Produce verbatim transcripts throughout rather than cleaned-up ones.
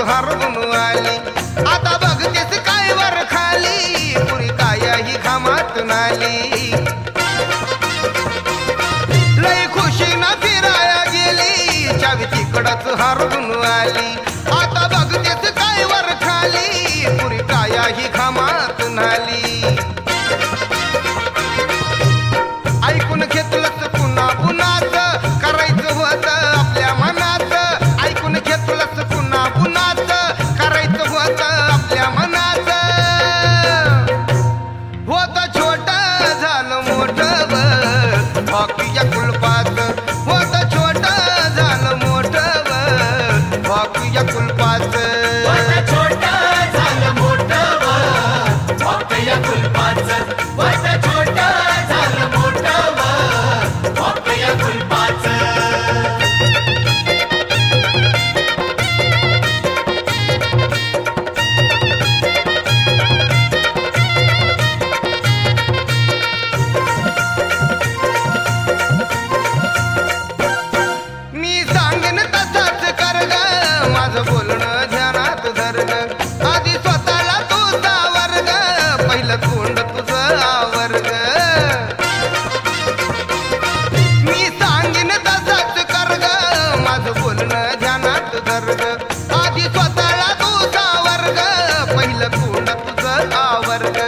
हरवून आली. आता बघतेस काय वर खाली पुरी काय ही घामातून आली. लय खुशीनं फिराया गेली चावी तिकडच हरवून आली. आता बघतेस काय वर खाली पुरी काय ही घामातून आली. ऐकून घेतलंच पुन्हा पुन्हाच करायचं होतं आपल्या मनात. ऐकून घेतलंच पुन्हा पुन्हाच करायचं होतं आपल्या मनात. होतं छोटं झालं मोठं हॉकीच्या कुलपात. होतं छोटं झालं मोठं हॉकीच्या कुलपात. मी सांगेन तसंच कर ग माझं बोलणं ध्यानात धर ग. आधी स्वतःला तू सावर ग पहिलं तोंड तुझं आवर ग. मी सांगेन तसंच कर ग माझं बोलणं ध्यानात धर ग. आधी स्वतःला तू सावर ग पहिलं तोंड तुझं आवर ग.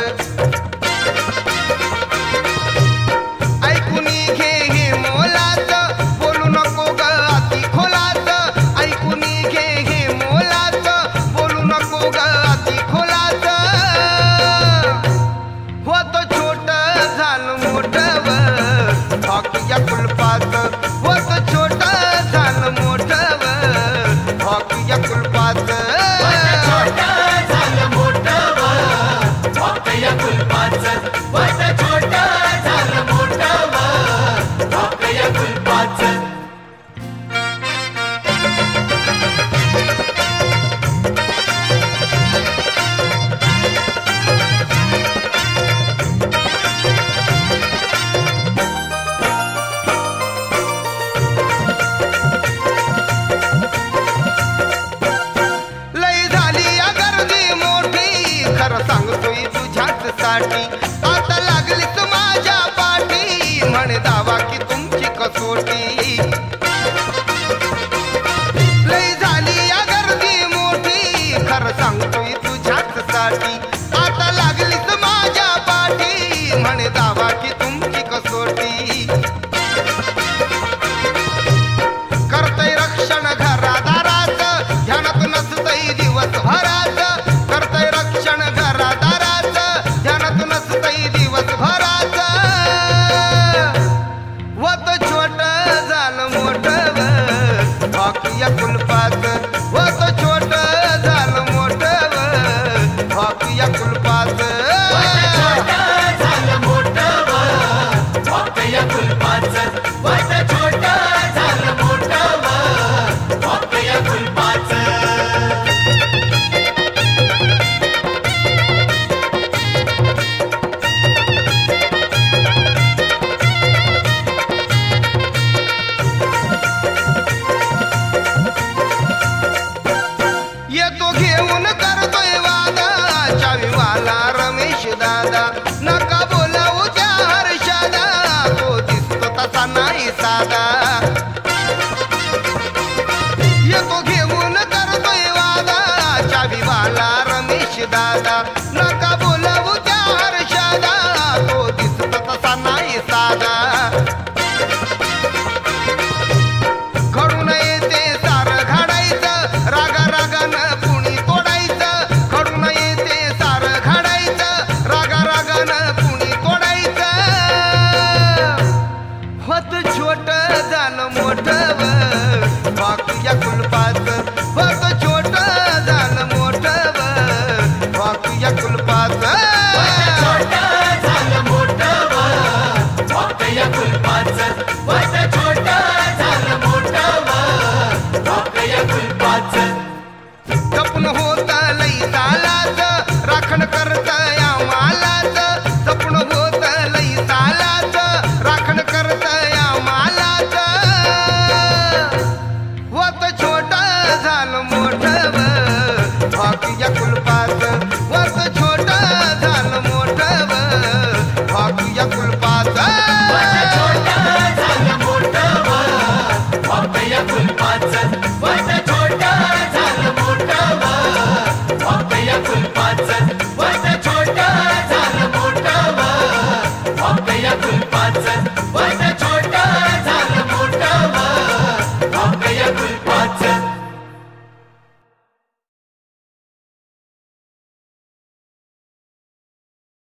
ऐकून घे हे मोलाचं बोलू नको ग अति खोलाचं. ऐकून घे हे मोलाचं बोलू नको ग अति खोलाचं. होतं छोटं झालं मोठं हॉकीच्या कुलपात. होतं छोटं झालं मोठं हॉकीच्या कुलपात. लय झाली या गर्दी मोठी खरं सांगतोय तुझ्याच साठी. आता लागलीच माझ्या पाठी म्हणे दावा की तुमची कसोटी. लय झाली या गर्दी मोठी खरं सांगतोय तुझ्याच साठी. आता लागलीच माझ्या पाठी म्हणे दावा की तुमची कसोटी. करतय रक्षण घरादाराचं ध्यानात नसतंय दिवसभराचं. करतय रक्षण घरादाराचं ध्यानात नसतंय दिवसभराचं. होतं छोटं झालं मोठं हॉकीच्या कुलपात. होतं छोटं झालं मोठं हॉकीच्या कुलपात. येतो घेऊन करतोय वादा चावीवाला रमेश दादा. नका बोलावू त्या हर्षदा तो दिसतो तसा नाही साधा. येतो घेऊन करतोय वादा चावीवाला रमेश दादा. नका बोलावू त्या हर्षदा तो दिसतो तसा नाही साधा. घडून येते सारं घडायचं रागा रागानं कुणी तोडायचं. घडून येते सारं घडायचं रागा रागानं कुणी तोडायचं. होतं छोटं या कुंपाचं वत